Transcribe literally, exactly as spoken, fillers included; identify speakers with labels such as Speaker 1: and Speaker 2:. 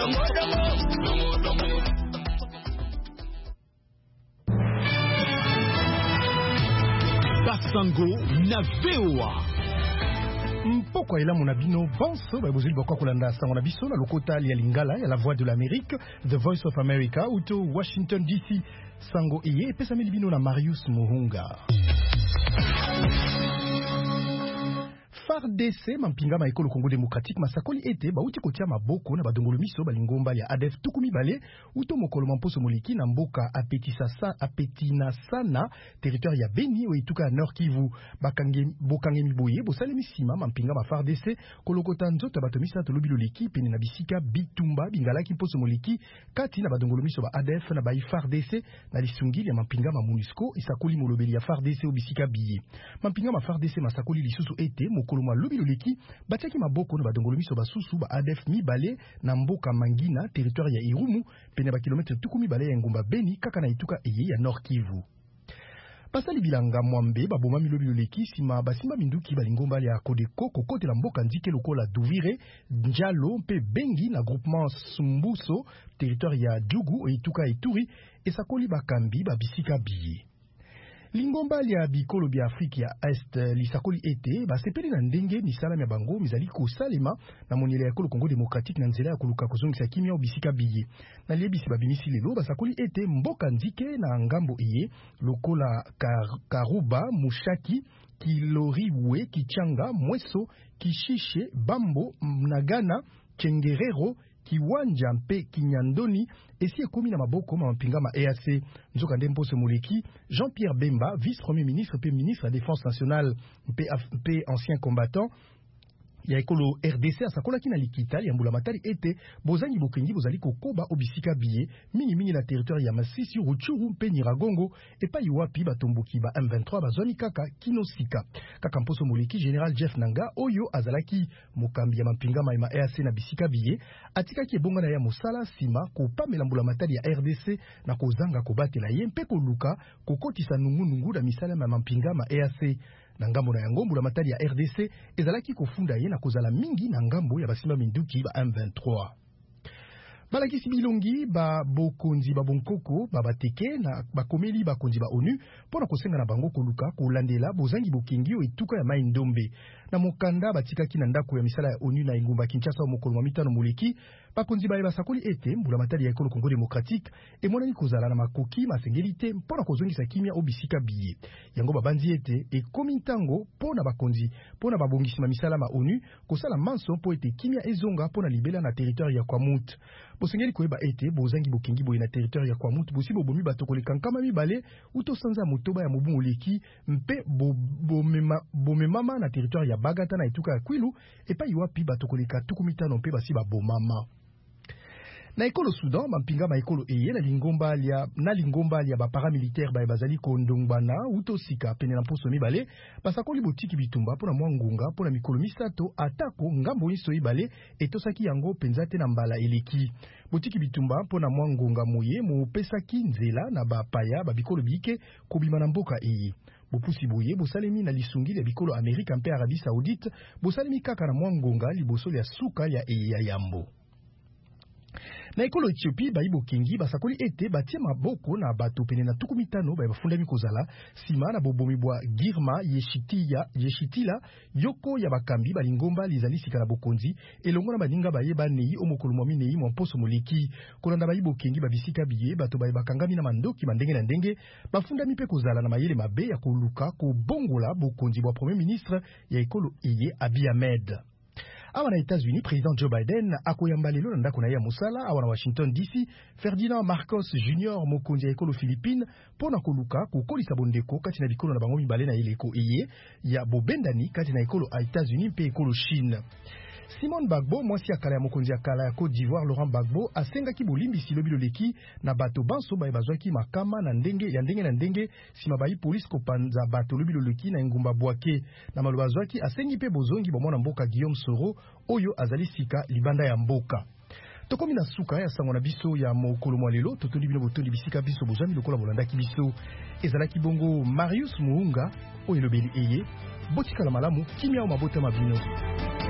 Speaker 1: Basango na V O A. Mpoko ila monabino bonso ba bozili bakwa kolanda sango na biso na lokota ya lingala ya la voix de l'Amérique, The Voice of America uto Washington D C. Sango iye pesa milibino na Marius Muhunga. F A R D C mampinga ma ekolo Congo démocratique masakoli ete ba uti kotia maboko na badongolo miso balingomba ya A D F tukumi bale uto mokolo mamposo moliki na mboka apetisa sa apetina sana territoire ya Beni o ituka Nord Kivu bakange bokange miboye bosale misima mampinga ma F A R D C kolokota nzoto batomisa to lobilo liki pene na bisika bitumba bingalaki poso moliki kati na badongolo miso ba A D F na ba F A R D C na lisungili ya mampinga ma MONUSCO isakoli molobeli ya F A R D C o bisika biye mampinga ma F A R D C masakoli lisusu ete mokolo koloma lobilo leki batiaki maboko na badongolo miso basusu ba A D F mibale na mboka Mangina territoire ya Irumu pene ba kilometre tukumi bale ya ngomba Beni kaka na ituka eye ya Nord Kivu. Pasali bilanga mwambe baboma milobilo leki sima basimba minduki balingomba ya Kodeko kokote la mboka ndike lokola Duvire Njalo mpe Bengi na groupement Sumbuso territoire ya Djugu ituka Ituri esakoli bakambi babisika biye. Lingomba ya bikolo bia Afrika ya Est lisakoli ete basepeli na ndenge misala ya bango mizali kosalema na moniele ya kolo Congo démocratique na nzela ya koluka kozongisa kimia obisika biye na liebisi babimisi lelo basakoli ete mboka ndike na ngambo iye lokola kar, Karuba Mushaki Kiloriwe Kichanga Mweso Kishishe Bambo Mnagana Chengerero Kiwanja mpe Kinyandoni esi ekomi na maboko ma mpinga ma E A C nzoka ndempo se moleki Jean-Pierre Bemba vice-premier ministre pe ministre de la défense nationale mpe, mpe ancien combattant ya ekolo R D C asakola kina likitali ya mbula matari ete bozangi bokengi bozali kokoba obisika biye mingi mingi na territoire ya Masisi Ruchuru mpe Nyiragongo epa iwapi batomboki ba M vingt-trois bazoni kaka kinosika kaka mposo moleki General Jeff Nanga oyo azalaki mokambi ya mampinga ma E A C na bisika biye atikaki ebonga na ya mosala sima kopamela mbula matari ya R D C na kozanga kobatela ye mpe koluka kokotisa nungu nungu na misala ma mampinga ma E A C na ngambo na yango mbula matari ya R D C ezalaki kofunda ye na kozala mingi na ngambo ya basimba minduki ba M vingt-trois. Balakisi bilongi ba bokonzi ba bonkoko ba bateke na bakomeli bakonzi ba ONU pona kosenga na bango koluka kolandela bozangi bokengi o etuka ya mai ndombe na mokanda batikaki na ndako ya misala ya ONU na ingumba Kinshasa mokolo wa mitano moleki bakonzi ba basakoli ete mbula matari ya ekolo Congo démocratique emonani kozala na makoki masengelite pona kozongisa kimia obisika biye yango babanzi ete ekomi ntango pona bakonzi pona babongisi ma misala ma ONU kosala manso po ete kimia ezonga pona libela na territoire ya Kwamut bosengeli koyeba ete bozangi bokengi boye na territoire ya Kwamut bosi bobomi batokoleka nkama mibale uto sanza motoba ya mobu moleki mpe bomema bomemama na territoire ya Bagata na etuka ya Kwilu epa iwapi batokoleka tukumitano mpe basi babomama. Na ekolo Soudan mampinga ma ekolo eye na lingomba lia na lingomba lia ba paramilitaire ba bazali ko ndongbana uto sika pene na poso mibale basakoli botiki bitumba pona mwangunga pona mikolo misato atako ngambo iso ibale etosaki yango penzate na mbala eleki botiki bitumba pona mwangunga moye mo pesaki nzela na ba paya ba bikolo bike kobima na mboka eye bopusi boye bosalemi na lisungi ya bikolo Amerika mpe Arabie Saoudite bosalemi kaka na mwangunga liboso ya suka ya eye ya yambo. Na ekolo Ethiopie baibo kengi basakoli ete batie maboko na bato pene na tuku mitano ba bafundami kozala sima na bobomi bwa Girma Yeshitiya Yeshitila yoko ya bakambi balingomba lizali sika na bokonzi elongo na baninga bayeba nei omokolo mwa minei mwa poso moleki kolanda baibo kengi babisika biye bato ba bakangami na mandoki mandenge na ndenge bafundami pe kozala na mayele mabe ya koluka ko bongola bokonzi bwa premier ministre ya ekolo eye Abiy Ahmed. Awa na États-Unis, président Joe Biden akoyamba lelo na ndako na ya musala awa na Washington D C Ferdinand Marcos Junior mokonzi ya ekolo Philippines pona koluka kokolisa bondeko kati na bikolo na bango mibale na eleko eye ya bobendani kati na ekolo a États-Unis mpe ekolo Chine. Simone Bagbo mwasi ya kala ya mokonzi ya kala ya Côte d'Ivoire Laurent Gbagbo asengaki bolimbisi lobilo leki na bato banso baye bazwaki makama na ndenge ya ndenge na ndenge sima bayi police kopanza bato lobilo leki na ngumba bwake na maloba zwaki asengi pe bozongi bomona mboka Guillaume Soro oyo azali sika libanda ya mboka. Tokomi na suka ya sango na biso ya mokolo mwa lelo totoli bino botondi bisika biso bozami lokola bolandaki biso ezalaki bongo Marius Muhunga oyo lobeli eye botika la malamu kimia o mabota mabino.